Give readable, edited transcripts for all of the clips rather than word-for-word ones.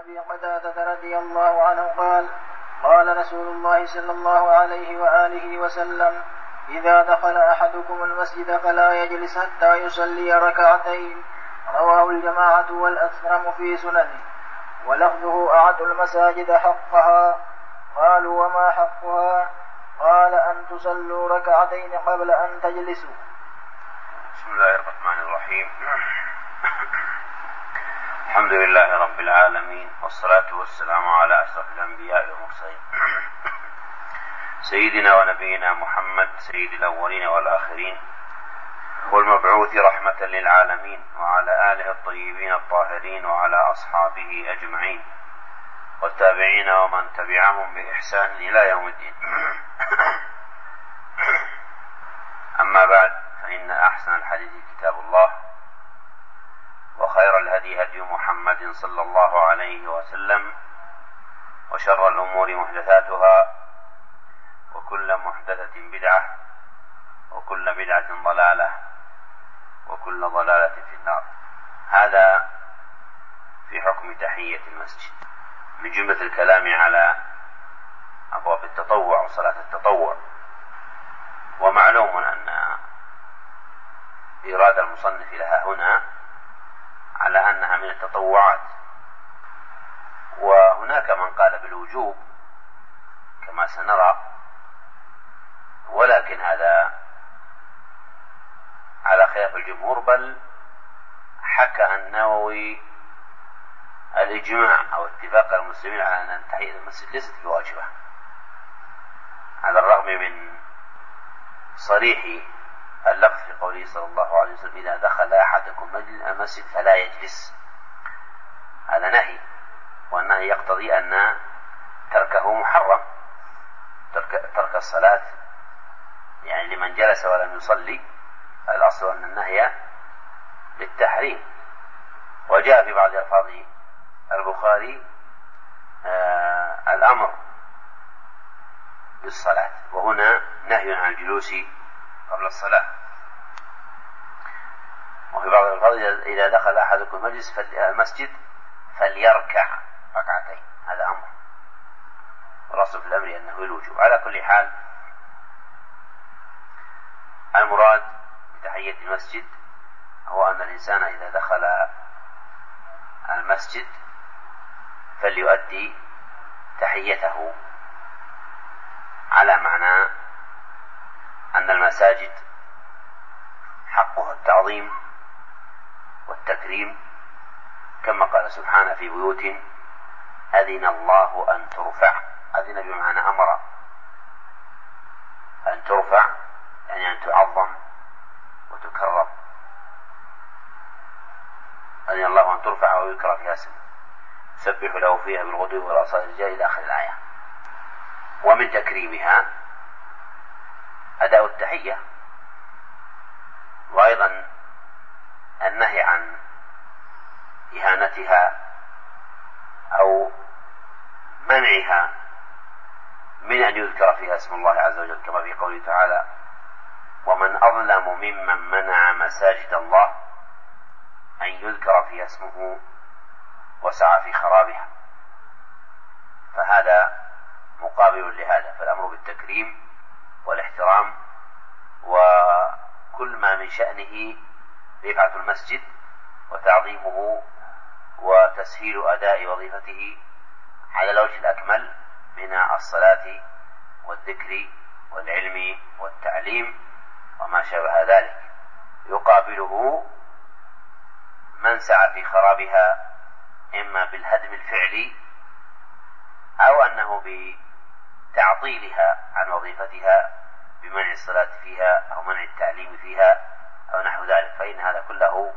أبي قتادة رضي الله عنه قال قال رسول الله صلى الله عليه وآله وسلم إذا دخل أحدكم المسجد فلا يجلس حتى يصلي ركعتين. رواه الجماعة والأثرم في سننه. ولفظه أعد المساجد حقها. قالوا وما حقها؟ قال أن تصلوا ركعتين قبل أن تجلسوا. بسم الله الرحمن الرحيم. الحمد لله رب العالمين، والصلاة والسلام على أشرف الأنبياء والمرسلين سيدنا ونبينا محمد سيد الأولين والآخرين والمبعوث رحمة للعالمين، وعلى آله الطيبين الطاهرين وعلى أصحابه أجمعين والتابعين ومن تبعهم بإحسان إلى يوم الدين. أما بعد، فإن أحسن الحديث كتاب الله، وخير الهدي هدي محمد صلى الله عليه وسلم، وشر الأمور محدثاتها، وكل محدثة بدعة، وكل بدعة ضلالة، وكل ضلالة في النار. هذا في حكم تحية المسجد. من جملة الكلام على أبواب التطوع وصلاة التطوع. ومعلوم أن إرادة المصنف لها هنا على أنها من التطوعات، وهناك من قال بالوجوب كما سنرى، ولكن هذا على خلاف الجمهور، بل حكى النووي الإجماع أو اتفاق المسلمين على أن تحية المسجد ليست بواجبة، على الرغم من صريح اللفظ في قوله صلى الله عليه وسلم إذا دخل أحدكم المسجد فلا يجلس. هذا نهي، والنهي يقتضي أن تركه محرم، ترك الصلاة يعني لمن جلس ولم يصلي. الأصل أن النهي للتحريم. وجاء في بعض ألفاظ البخاري الأمر بالصلاة، وهنا نهي عن الجلوس قبل الصلاة. وفي بعض الألفاظ إذا دخل أحدكم المسجد فليركع ركعتين، هذا أمر، والأصل في الأمر أنه الوجوب. على كل حال، المراد بتحية المسجد هو أن الإنسان إذا دخل المسجد فليؤدي تحيته، على معنى أن المساجد حقها التعظيم والتكريم، كما قال سبحانه في بيوت أذن الله أن ترفع. أذن بمعنى أمر، أن ترفع يعني أن تعظم وتكرم. أذن الله أن ترفع ويذكر فيها اسمه يسبح له فيها بالغدو والآصال الرجال إلى آخر الآية. ومن تكريمها أداء التحية، وأيضا النهي عن إهانتها أو منعها من أن يذكر فيها اسم الله عز وجل، كما في قوله تعالى ومن أظلم ممن منع مساجد الله أن يذكر فيها اسمه وسعى في خرابها. فهذا مقابل لهذا، فالأمر بالتكريم والاحترام، وكل ما من شأنه رفعة المسجد وتعظيمه وتسهيل أداء وظيفته على الوجه الأكمل من الصلاة والذكر والعلم والتعليم وما شابه ذلك. يقابله من سعى في خرابها، إما بالهدم الفعلي أو أنه بتعطيلها عن وظيفتها بمنع الصلاة فيها أو منع التعليم فيها أو نحو ذلك، فإن هذا كله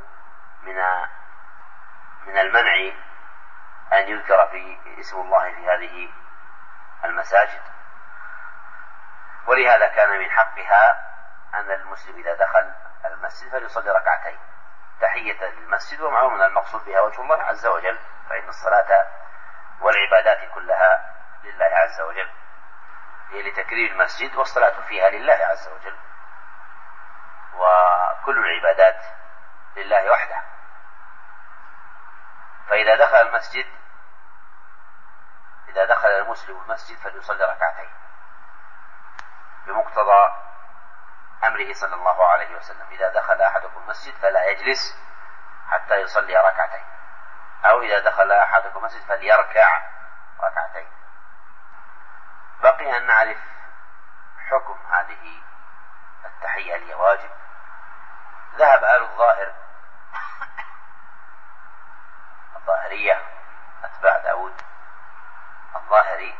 من المنع أن يذكر في اسم الله في هذه المساجد. ولهذا كان من حقها أن المسلم إذا دخل المسجد فليصلي ركعتين تحية للمسجد، ومعلوم أن المقصود بها وجه الله عز وجل، فإن الصلاة والعبادات كلها لله عز وجل، هي لتكريم المسجد، والصلاة فيها لله عز وجل، وكل العبادات لله وحده. فإذا دخل المسجد المسلم المسجد فليصلي ركعتين بمقتضى أمره صلى الله عليه وسلم: إذا دخل أحدكم المسجد فلا يجلس حتى يصلي ركعتين، أو إذا دخل أحدكم المسجد فليركع ركعتين. بقي أن نعرف حكم هذه التحية اللي واجب. ذهب أهل الظاهرية أتباع داود الظاهري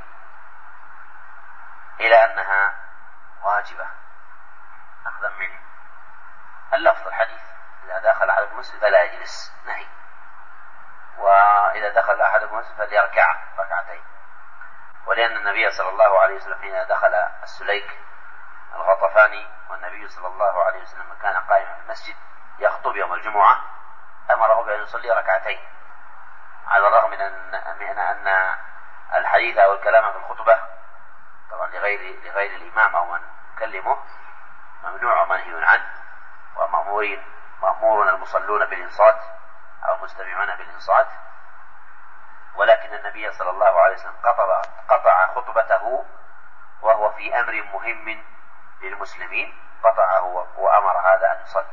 إلى أنها واجبة أخذا من اللفظ الحديث: إذا دخل أحدكم المسجد فلا يجلس، نهي. وإذا دخل أحدكم المسجد فليركع ركعتين. ولأن النبي صلى الله عليه وسلم حين دخل السليك الغطفاني والنبي صلى الله عليه وسلم كان قائما في المسجد يخطب يوم الجمعة، أمره بأن يصلي ركعتين، على الرغم من أن الحديث أو الكلام في الخطبة طبعا لغير الإمام أو من يكلمه ممنوع ومنهي عنه، ومأمور المصلون بالإنصات أو مستمعون بالإنصات. ولكن النبي صلى الله عليه وسلم قطع خطبته وهو في أمر مهم للمسلمين، قطعه وأمر هذا أن يصلي.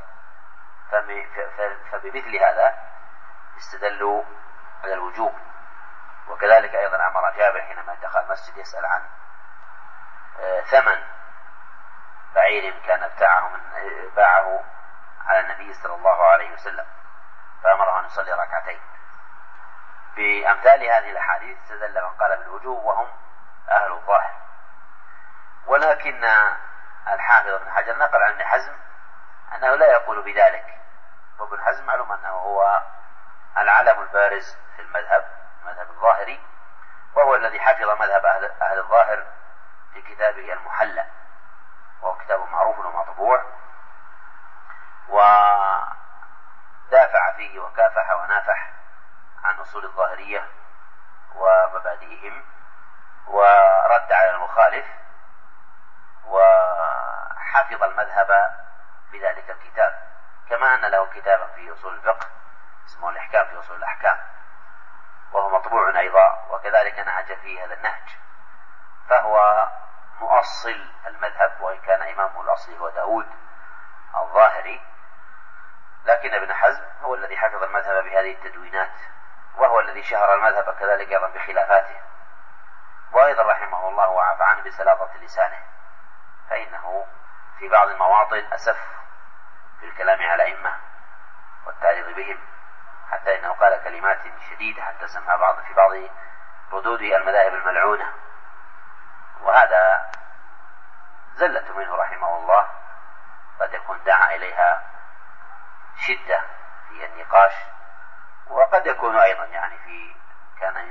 فبمثل هذا استدلوا على الوجوب. وكذلك أيضا أمر جابر حينما دخل المسجد يسأل عن ثمن بعير كان باعه على النبي صلى الله عليه وسلم، فأمره أن يصلي ركعتين. بأمثال هذه الأحاديث استدل من قال بالوجوب وهم أهل الظاهر. ولكن الحافظ ابن حجر نقل عن ابن حزم أنه لا يقول بذلك، وابن حزم معلوم أنه هو العلم البارز في المذهب الظاهري، وهو الذي حفظ مذهب أهل الظاهر في كتابه المحلى، وهو كتاب معروف ومطبوع، ودافع فيه وكافح ونافح عن أصول الظاهرية ومبادئهم، ورد على المخالف، وحفظ المذهب بذلك الكتاب، كما أن له كتابا في أصول الفقه اسمه الإحكام في أصول الأحكام، وهو مطبوع أيضا، وكذلك نهج فيه هذا النهج. فهو مؤصل المذهب، وإن كان إمامه الأصلي هو داود الظاهري، لكن ابن حزم هو الذي حفظ المذهب بهذه التدوينات، وهو الذي شهر المذهب كذلك أيضا بخلافاته، وأيضا رحمه الله وعفى عنه بسلاطة لسانه، فإنه في بعض المواطن أسف في الكلام على الأئمة والتعريض بهم، حتى إنه قال كلمات شديدة حتى سمى في بعض ردود المذاهب الملعونة، وهذا زلة منه رحمه الله، قد يكون دعا إليها شدة في النقاش، وقد يكون أيضا كان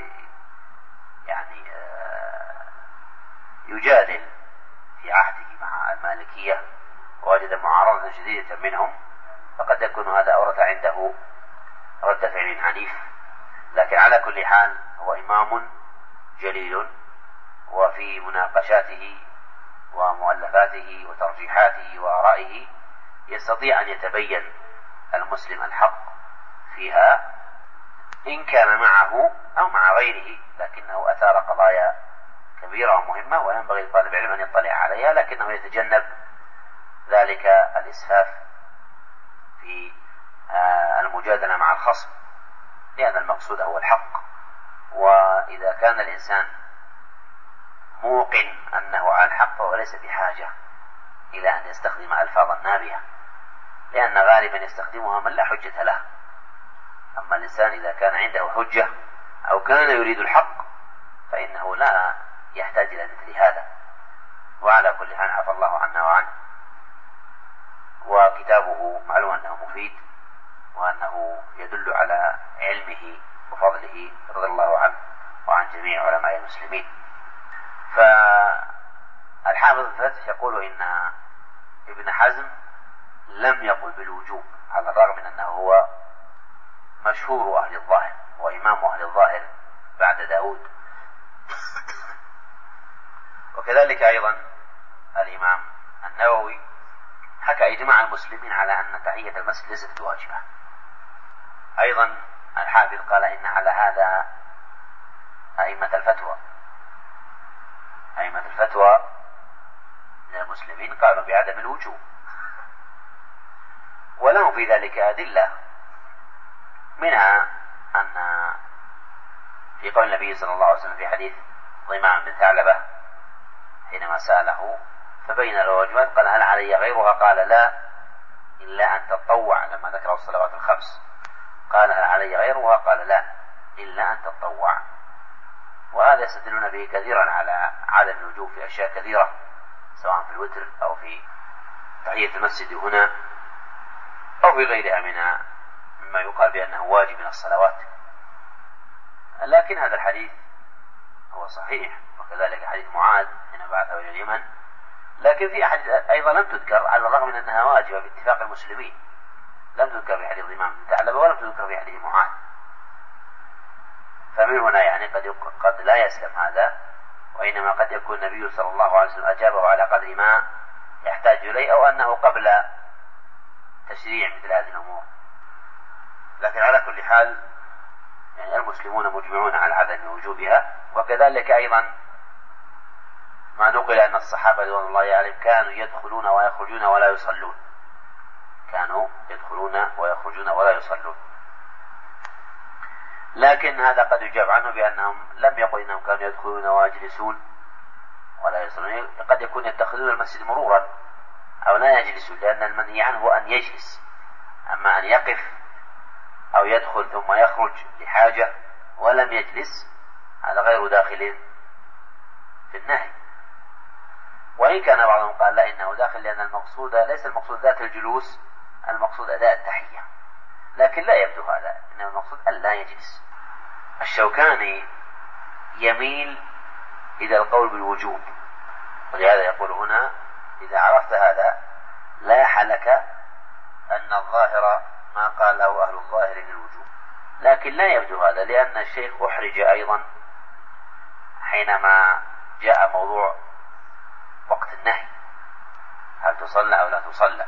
يجادل في عهده مع المالكية ووجد معارضة شديدة منهم، فقد يكون هذا أورث عنده رد فعل عنيف. لكن على كل حال هو إمام جليل، وفي مناقشاته ومؤلفاته وترجيحاته وآرائه يستطيع أن يتبين المسلم الحق فيها، إن كان معه أو مع غيره، لكنه أثار قضايا كبيرة ومهمة، وينبغي لطالب العلم أن يطلع عليها، لكنه يتجنب ذلك الإسفاف في المجادلة مع الخصم، لأن المقصود هو الحق. وإذا كان الإنسان موقن أنه على الحق فهو ليس بحاجة إلى أن يستخدم ألفاظا نابية، لأن غالبا يستخدمها من لا حجة له. أما الإنسان إذا كان عنده حجة أو كان يريد الحق فإنه لا يحتاج إلى مثل هذا. وعلى كل حال عفى الله عنا وعنه، وكتابه معلوم أنه مفيد، وأنه يدل على علمه وفضله رضي الله عنه وعن جميع علماء المسلمين. فالحافظ الفتح يقول إن ابن حزم لم يقل بالوجوب، على الرغم من أنه هو مشهور أهل الظاهر وإمام أهل الظاهر بعد داود. وكذلك أيضا الإمام النووي حكى إجماع المسلمين على أن تحية المسجد ليست واجبة. أيضا الحافظ قال إن على هذا أئمة الفتوى بعدم الوجوب، ولهم في ذلك أدلة، منها أن في قول النبي صلى الله عليه وسلم في حديث ضمام بن ثعلبة حينما سأله فبين له الواجبات قال هل علي غيرها؟ قال لا إلا أن تتطوع، لما ذكر الصلوات الخمس قال هل علي غيرها؟ قال لا إلا أن تتطوع. وهذا يستدلون به كثيرا على عدم الوجوب في أشياء كثيرة، سواء في الوتر أو في تحية المسجد هنا أو في غيرها مما يقال بأنه واجب من الصلوات. لكن هذا الحديث هو صحيح، وكذلك حديث معاذ حين بعثه إلى اليمن، لكن في أحاديث أيضا لم تذكر على الرغم من أنها واجبة باتفاق المسلمين، لم تذكر في حديث ضمام بن ثعلبة ولم تذكر في حديث معاذ. فمن هنا يعني قد لا يسلم هذا، وإنما قد يكون النبي صلى الله عليه وسلم أجابه على قدر ما يحتاج إليه، أو أنه قبل تشريع مثل هذه الأمور. لكن على كل حال يعني المسلمون مجمعون على عدم وجوبها. وكذلك أيضا ما نقل أن الصحابة رضوان الله عليهم كانوا يدخلون ويخرجون ولا يصلون، كانوا يدخلون ويخرجون ولا يصلون. لكن هذا قد يجاب عنه بأنهم لم يقل إنهم كانوا يدخلون ويجلسون ولا يصلون، قد يكون يتخذون المسجد مرورا أو لا يجلسون، لأن المنهي عنه هو أن يجلس، أما أن يقف أو يدخل ثم يخرج لحاجة ولم يجلس هذا غير داخل في النهي. وإن كان بعضهم قال لا إنه داخل، لأن المقصود ليس المقصود ذات الجلوس، المقصود أداء التحية، لكن لا يبدو هذا، إنه المقصود أن لا يجلس. الشوكاني يميل إلى القول بالوجوب، ولهذا يقول هنا إذا عرفت هذا لاح لك أن الظاهر ما قاله أهل الظاهر للوجوب، لكن لا يبدو هذا، لأن الشيخ أحرج أيضا حينما جاء موضوع وقت النهي هل تصلى أو لا تصلى،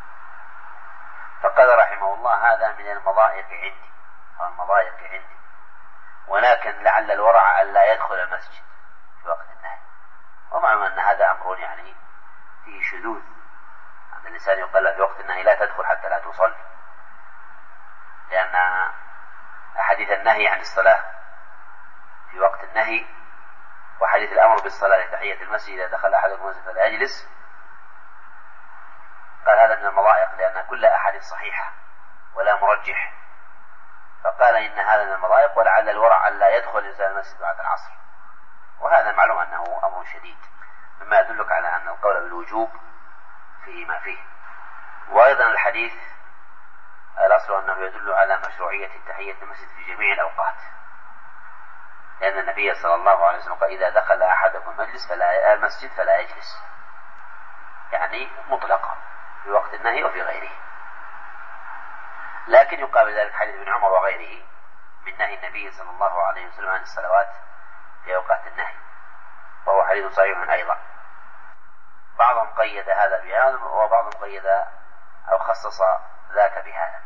فقال رحمه الله هذا من المضايق عندي أو المضايق عندي، ولكن لعل الورع أن لا يدخل المسجد في وقت النهي. ومعلوم أن هذا أمر يعني فيه شذوذ، أن الإنسان يقال في وقت النهي لا تدخل حتى لا تصلي، لأن أحاديث النهي عن الصلاة في وقت النهي وحديث الأمر بالصلاة لتحية المسجد إذا دخل أحدكم المسجد فلا يجلس، قال هذا من المضايق لأن كل أحاديث صحيحة ولا مرجح، فقال إن هذا من المضايق ولعل الورع أن لا يدخل الإنسان المسجد بعد العصر، وهذا معلوم أنه أمر شديد مما يدلك على أن القول بالوجوب فيه ما فيه. وأيضا الحديث الأصل أنه يدل على مشروعية تحية المسجد في جميع الأوقات، لأن النبي صلى الله عليه وسلم قال إذا دخل أحدكم المسجد فلا يجلس، يعني مطلقا في وقت النهي وفي غيره. لكن يقابل ذلك حديث ابن عمر وغيره من نهي النبي صلى الله عليه وسلم عن الصلوات في أوقات النهي، وهو حديث صحيح أيضا. بعضهم قيد هذا بهذا وبعضهم قيد أو خصص ذاك بهذا،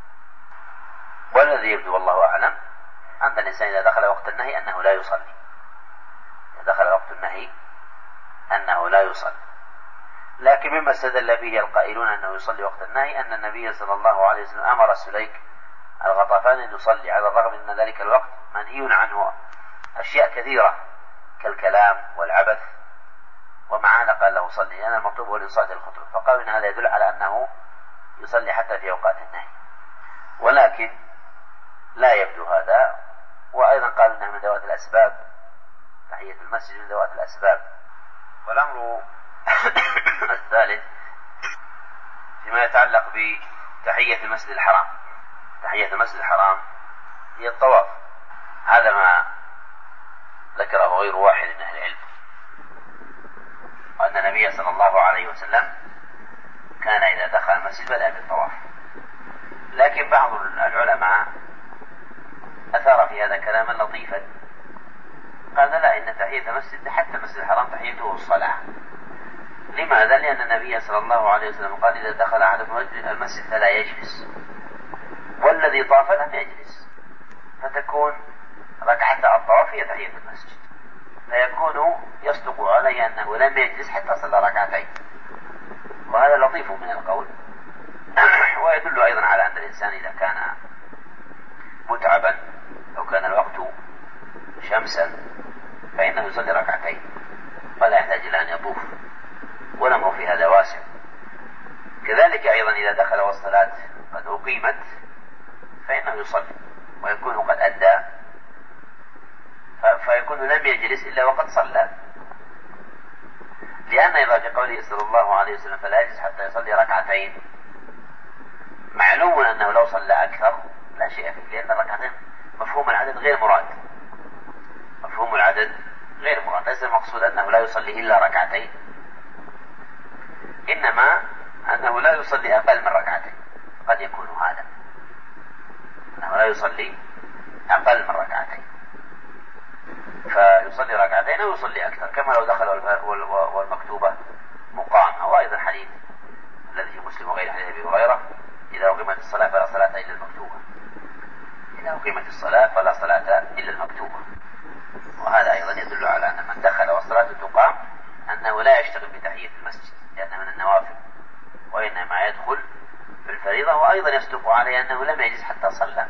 والذي يبدو والله أعلم أن الإنسان إذا دخل وقت النهي أنه لا يصلي، إذا دخل وقت النهي أنه لا يصلي. لكن مما استدل به القائلون أنه يصلي وقت النهي أن النبي صلى الله عليه وسلم أمر سليك الغطفان أن يصلي، على الرغم أن ذلك الوقت منهي عنه أشياء كثيرة كالكلام والعبث، ومع هذا قال له صلي لأن المطلوب هو الإنصات للخطبة، فقالوا إن هذا يدل على أنه يصلي حتى في أوقات النهي، ولكن لا يبدو هذا. وأيضا قالوا إنها من ذوات الأسباب، تحية المسجد من ذوات الأسباب. والأمر الثالث فيما يتعلق بتحية المسجد الحرام، تحية المسجد الحرام هي الطواف، هذا ما ذكره غير واحد من أهل العلم، وأن النبي صلى الله عليه وسلم كان إذا دخل المسجد بدأ بالطواف. لكن بعض العلماء أثار في هذا كلاما لطيفا، قال لا إن تحية المسجد حتى المسجد الحرام تحيته الصلاة. لماذا؟ لأن النبي صلى الله عليه وسلم قال إذا دخل أحدكم المسجد فلا يجلس، والذي طاف لم يجلس، فتكون ركعة الطواف هي تحية المسجد، فيكون يصدق عليه أنه لم يجلس حتى صلى ركعتين. وهذا لطيف من القول. ويدل أيضا على أن الإنسان إذا كان متعبا أو كان الوقت شمسا فإنه يصلي ركعتين ولا يحتاج إلى أن يطوف، والأمر في هذا واسع. كذلك أيضا إذا دخل والصلاة قد أقيمت فإنه يصلي ويكون قد أدى، فيكون لم يجلس إلا وقد صلى، لأن إذا في قوله صلى الله عليه وسلم فلا يجلس حتى يصلي ركعتين، معلوم أنه لو صلى أكثر لا شيء فيه، لأن الركعتين مفهوم العدد غير مراد، مفهوم العدد غير مراد، ليس المقصود أنه لا يصلي إلا ركعتين، إنما أنه لا يصلي أقل من ركعتين، قد يكون هذا أنه لا يصلي أقل من ركعتين، فيصلي ركعتين أو يصلي أكثر، كما لو دخل والمكتوبة مقام. أو أيضا حديث الذي في مسلم وغير حديث أبي هريرة إذا أقيمت الصلاة فلا صلاة إلا المكتوبة، إذا أقيمت الصلاة فلا صلاة إلا المكتوبة. وهذا أيضا يدل على أن من دخل والصلاة تقام أنه لا يشتغل بتحية المسجد لأنه من النوافل، وإنما يدخل في الفريضة، وأيضا يصدق عليه أنه لم يجلس حتى صلى،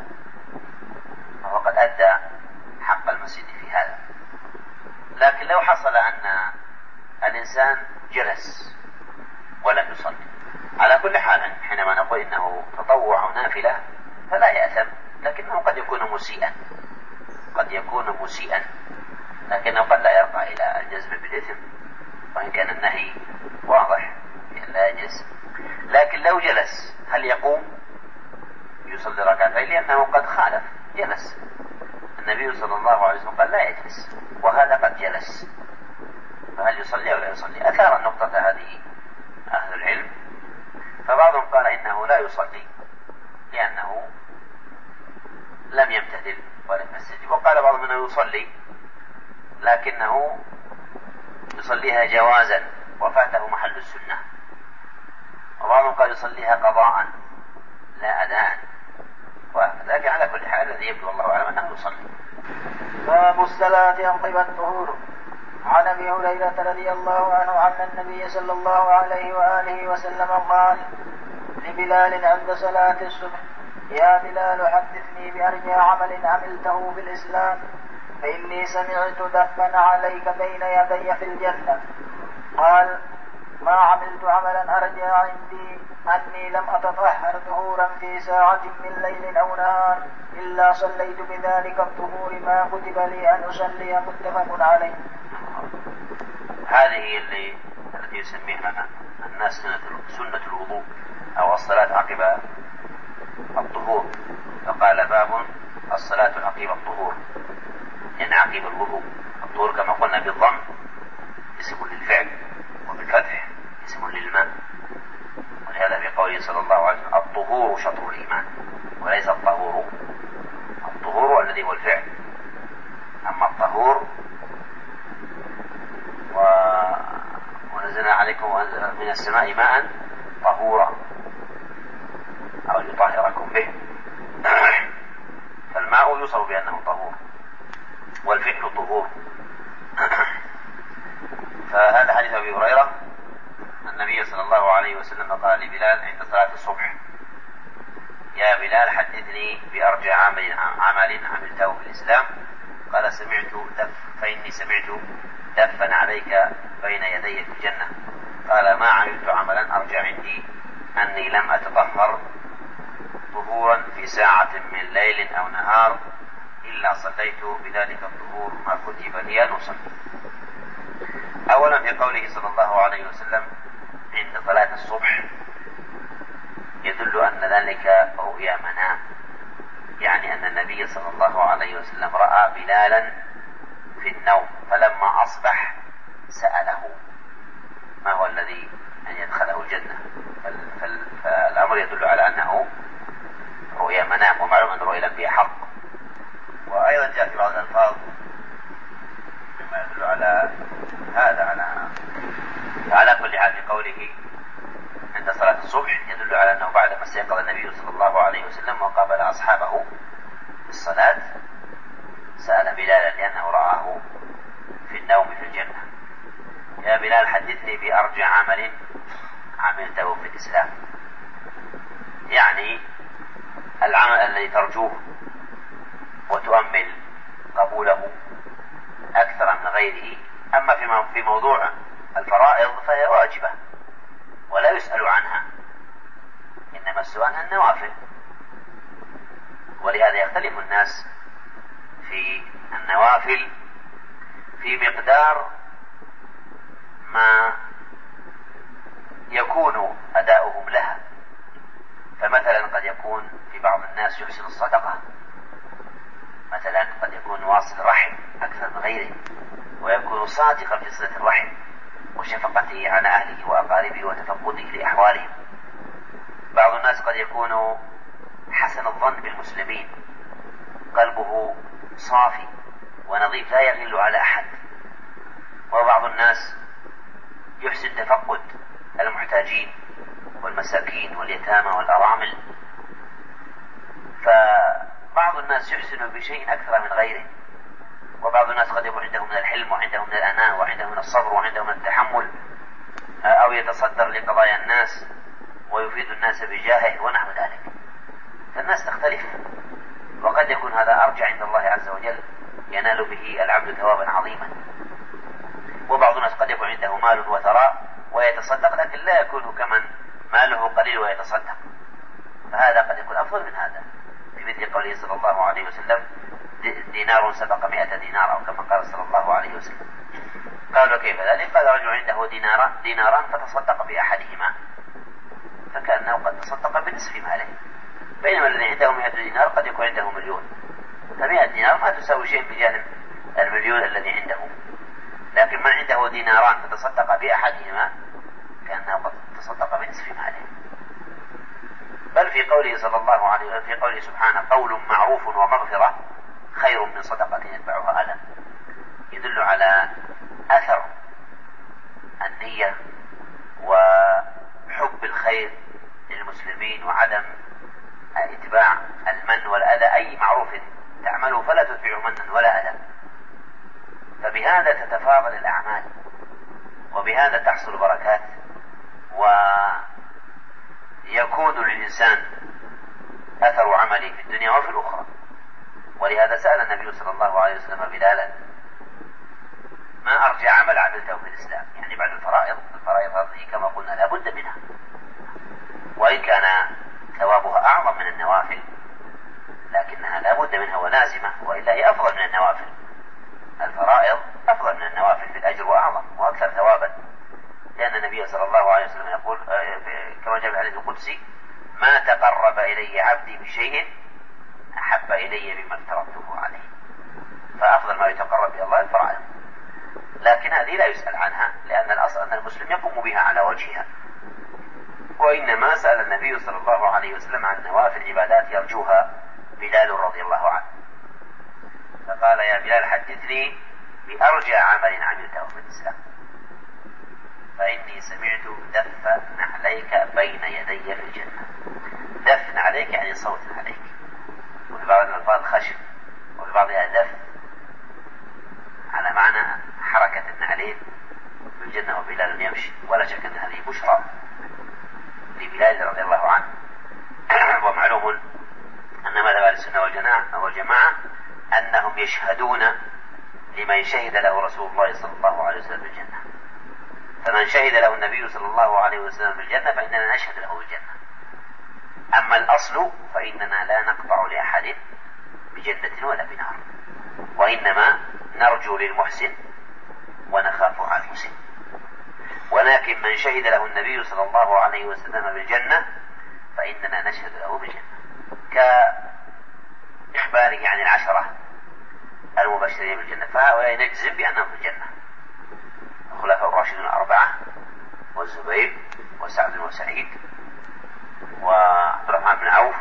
فهو قد أدى حق المسجد في هذا. لكن لو حصل أن الإنسان جلس ولم يصلي، على كل حال حينما نقول إنه تطوع نافلة فلا يأثم، لكنه قد يكون مسيئا، قد يكون مسيئا، لكنه قد لا يرقى إلى الجزم بالإثم، وإن كان النهي واضح بأن لا يجلس. لكن لو جلس هل يقوم يصلي ركعتين؟ لأنه قد خالف، جلس. النبي صلى الله عليه وسلم قال لا يجلس، وهذا قد جلس، فهل يصلي أو لا يصلي؟ أثار النقطة هذه أهل العلم، فبعضهم قال إنه لا يصلي لأنه لم يمتثل ولم يستجب، وقال بعضهم أنه يصلي لكنه يصليها جوازا وفاته محل السنة، وبعضهم قال يصليها قضاء لا أداء، ولكن على كل حال الذي يبدو الله أعلم أنه يصلي. باب الصلاة عقب الطهور. عن أبي هريرة رضي الله عنه أن النبي صلى الله عليه وآله وسلم قال لبلال عند صلاة الصبح: يا بلال حدثني بأرجى عمل عملته في الإسلام، فإني سمعت دفا عليك بين يدي في الجنة. قال: ما عملت عملا أرجى عندي أني لم أتطهر طهورا في ساعة من ليل أو نهار إلا صليت بذلك الطهور ما كتب لي أن أصلي. متفق عليه. هذه التي يسميها الناس سنة الوضوء أو الصلاة عقب الطهور، فقال باب الصلاة عقب الطهور، إن عقب الوضوء. الطهور كما قلنا بالضم اسم للفعل، وبالفتح اسم للماء، ولهذا في قوله صلى الله عليه وسلم: الطهور شطر الإيمان، وليس الطهور. الطهور الذي هو الفعل، أما الطهور ونزلنا عليكم من السماء ماء طهورا أو يطهركم به، فالماء يوصف بأنه طهور والفعل طهور. فهذا حديث أبي هريرة النبي صلى الله عليه وسلم قال لبلال عند صلاة الصبح: يا بلال حدثني بأرجى عمل عملته في الإسلام. قال: فإني سمعت دفا عليك بين يدي في الجنة. قال: ما عملت عملا أرجى عندي أني لم أتطهر طهورا في ساعة من ليل أو نهار إلا صليت بذلك الطهور ما كتب لي أن أصلي. أولا في قوله صلى الله عليه وسلم عند صلاة الصبح يدل أن ذلك رؤيا منام، يعني أن النبي صلى الله عليه وسلم رأى بلالا في النوم، فلما أصبح سأله ما هو الذي أن يدخله الجنة، فالأمر يدل على أنه رؤيا منام، ومعلوم أن رؤيا الأنبياء حق. وأيضا جاء في بعض الألفاظ مما يدل على هذا. على كل حال في قوله عند صلاة الصبح يدل على أنه بعدما استيقظ النبي صلى الله عليه وسلم وقابل أصحابه بالصلاة سأل بلالا لأنه رآه في النوم في الجنة: يا بلال حدثني بأرجى عمل عملته في الإسلام، يعني العمل الذي ترجوه وتؤمل قبوله أكثر من غيره. أما في موضوع الفرائض فهي واجبة ولا يسأل عنها، إنما السؤال عن النوافل. ولهذا يختلف الناس في النوافل في مقدار ما يكون أداؤهم لها. فمثلا قد يكون في بعض الناس يحسن الصدقة، مثلا قد يكون واصل رحم أكثر من غيره، ويكون صادقا في صلة الرحم وشفقته على أهله وأقاربه وتفقده لأحوالهم. بعض الناس قد يكون حسن الظن بالمسلمين، قلبه صافي ونظيف لا يغل على أحد. وبعض الناس يحسن تفقد المحتاجين والمساكين واليتامى والأرامل. فبعض الناس يحسن بشيء أكثر من غيره. وبعض الناس قد يكون عنده من الحلم وعنده من الأناة وعنده من الصبر وعنده من التحمل، أو يتصدر لقضايا الناس ويفيد الناس بجاهه ونحو ذلك. فالناس تختلف، وقد يكون هذا أرجع عند الله عز وجل ينال به العبد ثوابا عظيما. وبعض الناس قد يكون عنده مال وثراء ويتصدق، لكن لا يكون كمن ماله قليل ويتصدق، فهذا قد يكون أفضل من هذا. في مثل قوله صلى الله عليه وسلم: دينار سبق 100 دينار، أو كما قال صلى الله عليه وسلم. قالوا: كيف ذلك؟ قال: رجل عنده ديناران فتصدق بأحدهما فكأنه قد تصدق بنصف ماله، بينما الذي عنده 100 دينار قد يكون عنده مليون، ف100 دينار ما تساوي شيء بجانب المليون الذي عنده. لكن من عنده ديناران فتصدق بأحدهما كأنه قد تصدق بنصف ماله. بل في قوله صلى الله عليه وسلم، في قوله سبحانه: قول معروف ومغفرة خير من صدقة يتبعها أذى، يدل على أثر النية وحب الخير للمسلمين وعدم اتباع المن والأذى. أي معروف تعمله فلا تتبعه منا ولا أذى، فبهذا تتفاضل الأعمال وبهذا تحصل بركات ويكون للإنسان أثر عمله في الدنيا وفي الأخرى. ولهذا سأل النبي صلى الله عليه وسلم بلالا: ما أرجع عمل عملته في الإسلام؟ يعني بعد الفرائض هذه كما قلنا لا بد منها، وإن كان ثوابها أعظم من النوافل لكنها لا بد منها ولازمة، وإلا هي أفضل من النوافل. الفرائض أفضل من النوافل في الأجر وأعظم وأكثر ثوابا، لأن النبي صلى الله عليه وسلم يقول كما جاء في الحديث القدسي: ما تقرب إلي عبدي بشيء أحب إلي مما افترضته عليه. فأفضل ما يتقرب إلى الله الفرائض، لكن هذه لا يسأل عنها، لأن الأصل أن المسلم يقوم بها على وجهها. وإنما سأل النبي صلى الله عليه وسلم عن نوافل عبادات يرجوها بلال رضي الله عنه، فقال: يا بلال حدثني بأرجى عمل عملته في الإسلام، فإني سمعت دف نعليك بين يدي في الجنة. دف عليك يعني صوت عليك، وفي بعض الألفاظ خشب، وفي بعضها دف على معنى حركة النعلين في الجنة وبلال يمشي. ولا شك أن هذه بشرى لبلال رضي الله عنه. ومعلوم أن مذهب أهل السنة والجماعة أنهم يشهدون لمن شهد له رسول الله صلى الله عليه وسلم بالجنة، فمن شهد له النبي صلى الله عليه وسلم بالجنة فإننا نشهد له بالجنة. أما الأصل فإننا لا نقطع لأحد بجنة ولا بنار، وإنما نرجو للمحسن ونخاف على المسيء. ولكن من شهد له النبي صلى الله عليه وسلم بالجنة فإننا نشهد له بالجنة، كإخباره عن العشرة المبشرين بالجنة، فهؤلاء نجزم بأنهم في الجنة: الخلفاء الراشدون 4 والزبير وسعد وسعيد وعبد الرحمن بن عوف.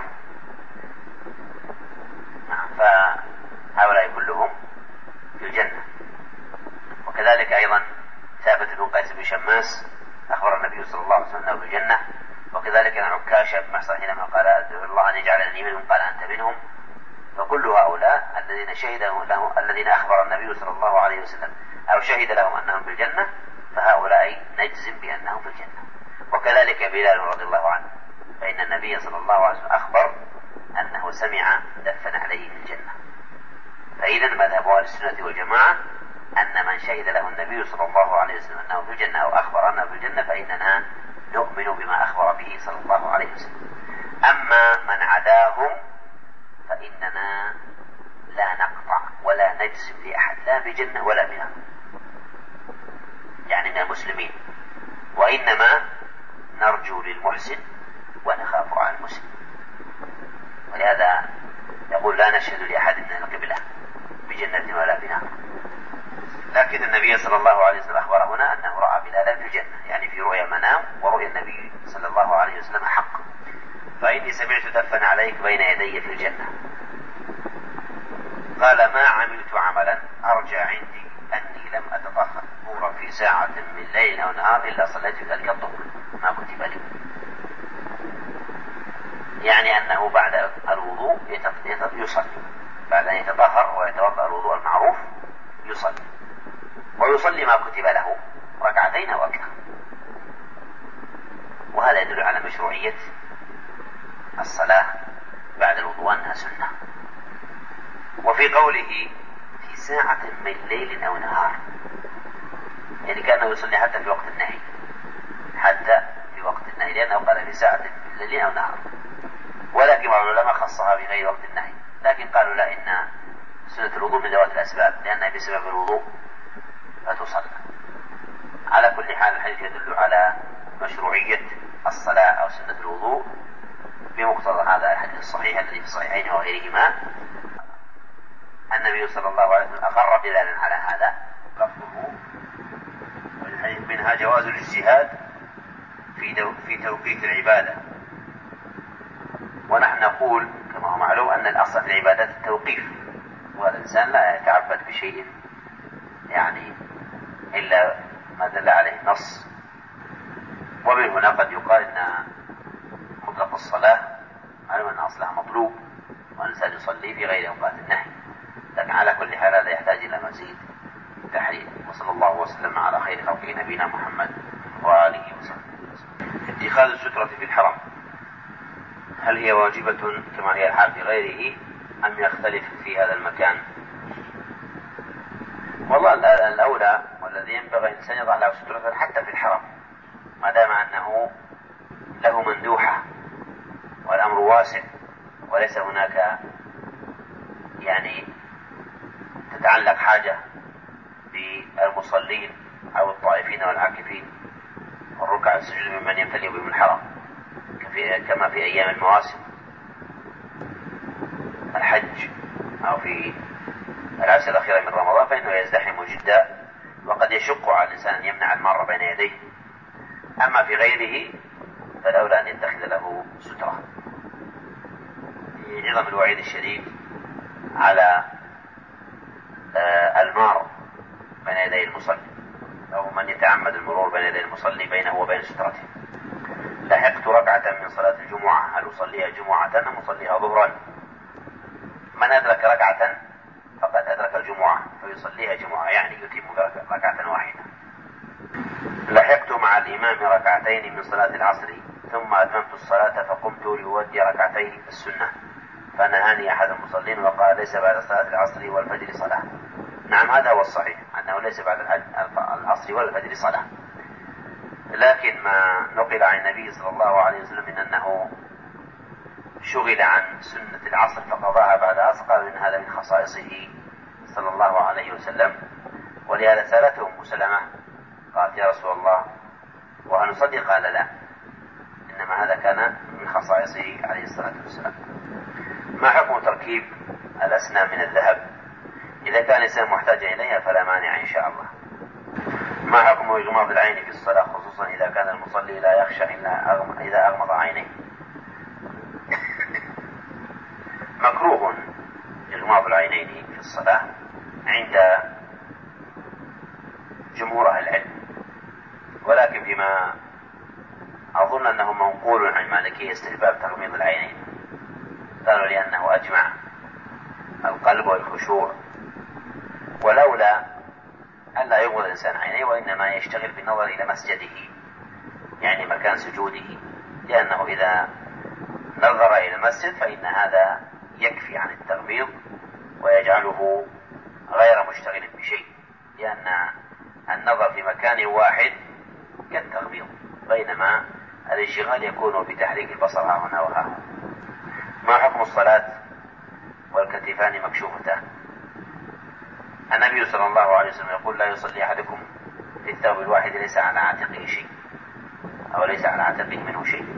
فهؤلاء كلهم في الجنة. وكذلك أيضا ثابت بن قيس بن شماس أخبر النبي صلى الله عليه وسلم في الجنة. وكذلك عكاشة بن محصن حينما قال: أدعو الله أن يجعلني منهم، قال: أنت منهم. فكل هؤلاء الذين الذين أخبر النبي صلى الله عليه وسلم أو شهد لهم أنهم في الجنة، فهؤلاء نجزم بأنهم في الجنة. وكذلك بلال رضي الله عنه، فإن النبي صلى الله عليه وسلم أخبر أنه سمع دفن عليه في الجنة. فإذا مذهب أهل السنة والجماعة أن من شهد له النبي صلى الله عليه وسلم أنه في الجنة أو أخبر أنه في الجنة فإننا نؤمن بما أخبر به صلى الله عليه وسلم. أما من عداهم فإننا لا نقطع ولا نجزم لأحد لا بجنة ولا بنار، يعني من المسلمين، وإنما نرجو للمحسن ونخاف على المسلم. ولهذا يقول لا نشهد لأحد من القبلة بجنة ولا بنار. لكن النبي صلى الله عليه وسلم أخبر هنا أنه رأى بلالا في الجنة، يعني في رؤيا منام، ورؤيا النبي صلى الله عليه وسلم حق. فإني سمعت دفن عليك بين يدي في الجنة. قال ما عملت عملا أرجى عندي أني لم أتطهر في ساعة من ليل أو نهار إلا صليت ذلك الظهر ما كتب لي. يعني أنه بعد الوضوء يصلي، بعد أن يتطهر ويتوضأ الوضوء المعروف يصلي، ويصلي ما كتب له ركعتين أو أكثر. وهذا يدل على مشروعية الصلاة بعد الوضوء أنها سنة. وفي قوله في ساعة من ليل أو نهار، يعني كأنه يصلي حتى في وقت النهي، حتى في وقت النهي، لأنه قال في ساعة من ليل أو نهار. ولكن بعض العلماء خصها بغير وقت النهي، لكن قالوا لا، إن سنة الوضوء من ذوات الأسباب، لأنها بسبب الوضوء فتصلى. على كل حال الحديث يدل على مشروعية الصلاة أو سنة الوضوء بمقتضى هذا الحديث الصحيح الذي في الصحيحين وغيرهما. النبي صلى الله عليه وسلم أقر بلالا على هذا لفظه، والحديث منها جواز الاجتهاد في توقيت العبادة. ونحن نقول كما هو معلوم أن الأصل في العبادات التوقيف، والإنسان لا يتعبد بشيء يعني إلا ما دل عليه نص. ومن هنا قد يقال أن مطلق الصلاة معلوم أن أصلها مطلوب، والإنسان يصلي في غير أوقات النهي، لكن على كل حال هذا يحتاج إلى مزيد تحرير. وصلى الله وسلم على خير خلقه نبينا محمد وآله وصحبه. اتخاذ السترة في الحرم، هل هي واجبة كما هي الحال في غيره أم يختلف في هذا المكان؟ والله الأولى والذي ينبغي الإنسان يضع له سترة حتى في الحرم، ما دام أنه له مندوحة والأمر واسع، وليس هناك يعني تتعلق حاجة بالمصلين أو الطائفين والعاكفين والركع السجود ممن يمتلئ بهم الحرم، كما في أيام المواسم الحج أو في العشر الأخيرة من رمضان، فإنه يزدحم جدا وقد يشق على الإنسان أن يمنع المار بين يديه. أما في غيره فالأولى أن يتخذ له سترة، لعظم الوعيد الشديد على المار بين يدي المصلي أو من يتعمد المرور بين يدي المصلي بينه وبين سترته. لحقت ركعة من صلاة الجمعة، هل أصليها جمعة أم أصليها ظهرا؟ من أدرك ركعة فقد أدرك الجمعة فيصليها جمعة، يعني يتم ركعة واحدة. لحقت مع الإمام ركعتين من صلاة العصر ثم أتممت الصلاة فقمت لأودي ركعتي السنة، فنهاني أحد المصلين وقال ليس بعد صلاة العصر والفجر صلاة. نعم، هذا هو الصحيح أنه ليس بعد العصر والفجر صلاة، لكن ما نقل عن النبي صلى الله عليه وسلم من أنه شغل عن سنة العصر فقضاها بعد عصر، قال من هذا من خصائصه صلى الله عليه وسلم. ولهذا سألته أم سلمة قالت يا رسول الله وهل نصلي؟ قال لا، إنما هذا كان من خصائصه عليه الصلاة والسلام. ما حكم تركيب الأسنان من الذهب؟ إذا كان الإنسان محتاجا إليها فلا مانع إن شاء الله. ما حكم إغماض العين في الصلاة خصوصا إذا كان المصلي لا يخشى إلا إذا أغمض عينيه؟ مكروه إغماض العينين في الصلاة عند جمهور أهل العلم، ولكن فيما أظن أنه منقول عن مالكية استحباب تغميض العينين، قالوا لأنه أجمع القلب والخشوع، ولولا ألا يغمض الإنسان عينيه وإنما يشتغل بالنظر إلى مسجده يعني مكان سجوده، لأنه إذا نظر إلى المسجد فإن هذا يكفي عن التغميض ويجعله غير مشتغل بشيء، لأن النظر في مكان واحد كالتغميض، بينما الانشغال يكون بتحريك البصر ها هنا وها هنا. ما حكم الصلاة والكتفان مكشوفتان؟ النبي صلى الله عليه وسلم يقول لا يصلي أحدكم في الثوب الواحد ليس على عاتقه شيء، أو ليس على عاتقه منه شيء،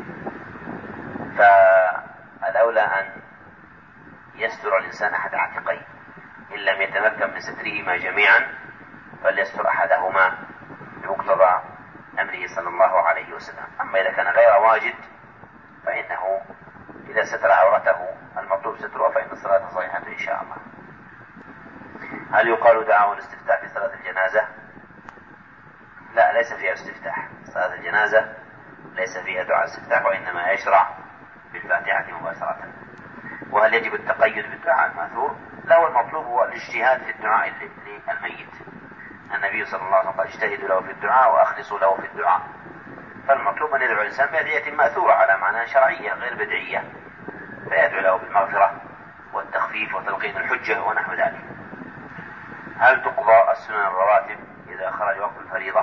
فالأولى أن يستر الإنسان أحد عاتقيه، إن لم يتمكن من سترهما جميعا فليستر أحدهما بمقتضى أمره صلى الله عليه وسلم. أما إذا كان غير واجد فإنه إذا ستر عورته المطلوب ستره فإن الصلاة صحيحة إن شاء الله. هل يقال دعاء الاستفتاح في صلاة الجنازة؟ لا، ليس فيها استفتاح. صلاة الجنازة ليس فيها دعاء استفتاح، وإنما يشرع بالفاتحة مباشرة. وهل يجب التقيد بالدعاء الماثور؟ لا، والمطلوب هو الاجتهاد في الدعاء للميت. النبي صلى الله عليه وسلم قال اجتهدوا له في الدعاء وأخلصوا له في الدعاء، فالمطلوب أن يدعو الإنسان بأدعية ماثورة على معنى شرعية غير بدعية، فيدعو له بالمغفرة والتخفيف وتلقين الحجة ونحو ذلك. هل تقضى السنن الرواتب إذا خرج وقت الفريضة؟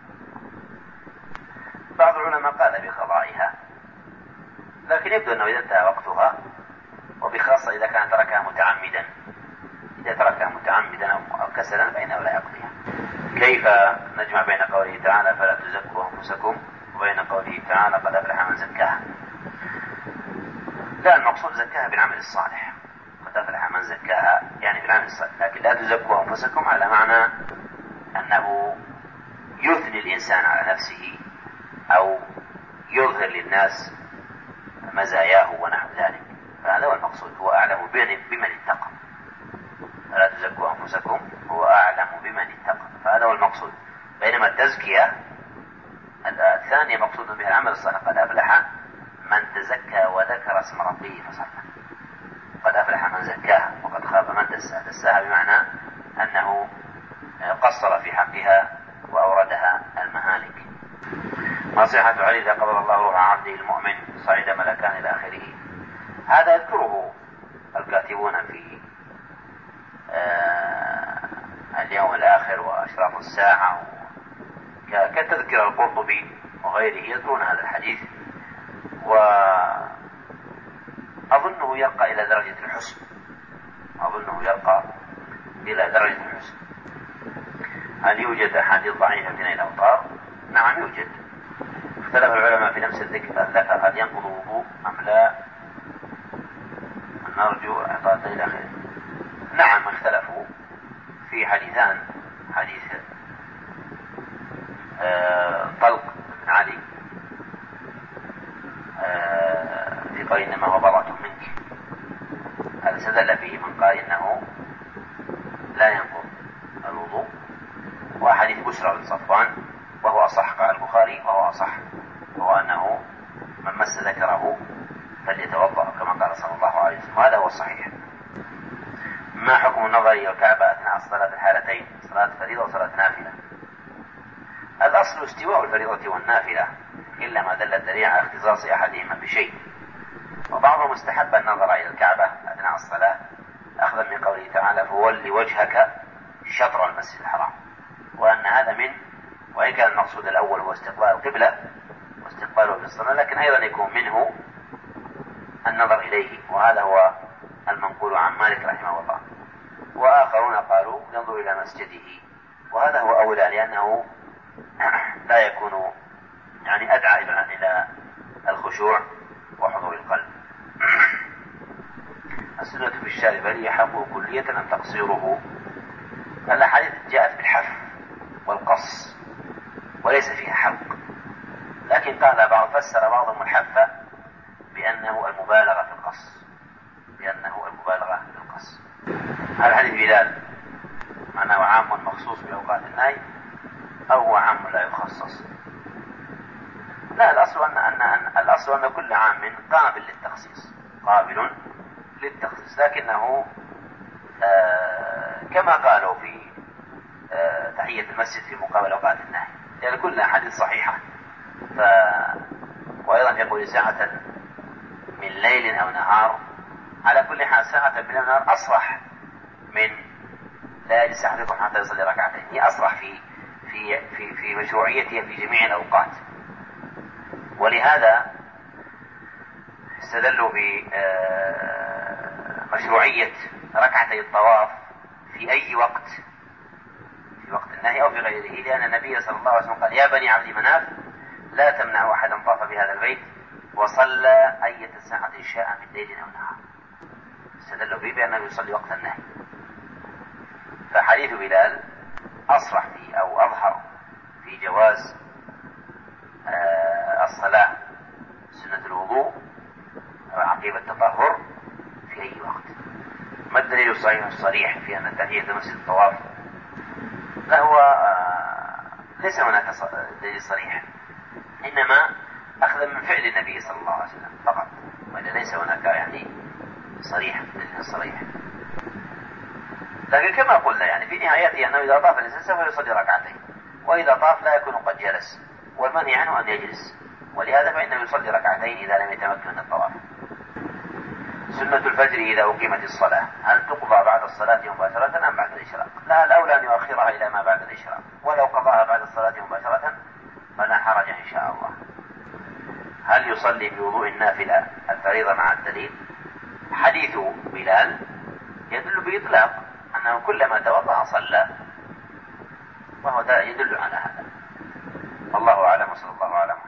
بعض العلماء قال بقضائها، لكن يبدو أنه إذا انتهى وقتها، وبخاصة إذا كان تركها متعمدا، إذا تركها متعمدا أو كسلا فإنه لا يقضيها. كيف نجمع بين قوله تعالى فلا تزكوا أنفسكم وبين قوله تعالى قد أفلح من زكاها؟ لا، المقصود زكاها بالعمل الصالح، قد أفلح من زكاها يعني بالعمل الصالح، لكن لا تزكوا أنفسكم على معنى أنه يثني الإنسان على نفسه أو يظهر للناس مزاياه ونحو ذلك، فهذا هو المقصود. هو أعلم بمن اتقى، فلا تزكوا أنفسكم هو أعلم بمن اتقى، فهذا هو المقصود. بينما التزكية الثانية مقصود بها العمل الصالح، قد أفلح من تزكى وذكر اسم ربه فصلى، قد أفلح من زكاها وقد خاب من دساها. دساها بمعنى أنه قصر في حقها وأوردها المهالك. نصيحة علي إذا قبض الله روح عبده المؤمن صعد ملكان إلى آخره، هذا يذكره الكاتبون في اليوم الآخر وأشراف الساعة، كتذكر القرطبي وغيره يذكرون هذا الحديث، وأظنه يرقى إلى درجة الحسن، أظنه يرقى إلى درجة الحسن. هل يوجد أحاديث ضعيفة من الأوطار؟ نعم يوجد. اختلف العلماء في نفس الذكر هل ينقض وضوء أم لا، نرجو إعطاء إلى آخره. نعم اختلفوا في حديثان، حديث طلق بن علي في قول إنما هو بضعة منك، هذا استدل فيه من قال إنه لا ينقض الوضوء، وحديث بشرى بن صفوان وهو أصح، قال البخاري وهو أصح، وهو أنه من مس ذكره فليتوضأ كما قال صلى الله عليه وسلم، وهذا هو الصحيح. ما حكم النظر إلى الكعبة أثناء الصلاة الحالتين، صلاة فريضة وصلاة نافلة؟ الأصل استواء الفريضة والنافلة، إلا ما دل الدليل على اختصاص أحدهما بشيء، وبعضهم استحب النظر إلى الكعبة أثناء الصلاة أخذا من قوله تعالى فول وجهك شطر المسجد الحرام، وأن هذا من، وإن كان المقصود الأول هو استقبال القبلة واستقباله بالصلاة، لكن أيضا يكون منه النظر إليه، وهذا هو المنقول عن مالك رحمه الله. وآخرون قالوا ينظر إلى مسجده، وهذا هو أولى، لأنه لا يكون يعني أدعى إلى الخشوع وحضور القلب. السنة في الشارب هل هي حفظه كلية أم تقصيره؟ الأحاديث جاءت بالحف والقص وليس فيها حلق، لكن قال فسر بعضهم الحف بأنه المبالغة في القص، هل حديث بلال معناه عام مخصوص بأوقات النهي أو هو عام لا يخصص؟ لا، الأصل أن كل عام قابل للتخصيص، لكنه كما قالوا في تحية المسجد في مقابل أوقات النهي، يعني كلها حديث صحيحة، وأيضا يقول ساعة من ليل أو نهار. على كل حال ساعة من الليل ونهار أصرح من لا يجلس أحدكم حتى يصلي ركعتين، هي أصرح في مشروعيتها في جميع الأوقات. ولهذا استدلوا بمشروعية ركعتي الطواف في أي وقت، في وقت النهي أو في غيره، لأن النبي صلى الله عليه وسلم قال: يا بني عبد مناف لا تمنعوا أحدا طاف بهذا البيت وصلى أية ساعة شاء من ليل أو نهار. استدلوا به بأنه يصلي وقت النهي. فحديث بلال أصرح فيه أو أظهر في جواز الصلاة سنة الوضوء عقيب التطهر في أي وقت. ما الدليل الصحيح الصريح في أن تحية مسجد الطواف؟ لا، هو ليس هناك دليل صريح، إنما أخذ من فعل النبي صلى الله عليه وسلم فقط، وإذا ليس هناك يعني صريح دليل صريح. لكن كما قلنا يعني في نهايته أنه إذا طاف الإنسان سوف يصلي ركعتين، وإذا طاف لا يكون قد جلس، والمنهي عنه أن يجلس، ولهذا فإنه يصلي ركعتين إذا لم يتمكن من الطواف. سنة الفجر إذا أقيمت الصلاة هل تقضى بعد الصلاة مباشرة أم بعد الإشراق؟ لا، الأولى أن يؤخرها إلى ما بعد الإشراق، ولو قضاها بعد الصلاة مباشرة فلا حرج إن شاء الله. هل يصلي بوضوء النافلة الفريضة مع الدليل؟ حديث بلال يدل بإطلاق أنه كلما توضأ صلى، وهو يدل على هذا. الله أعلم، وصلى الله على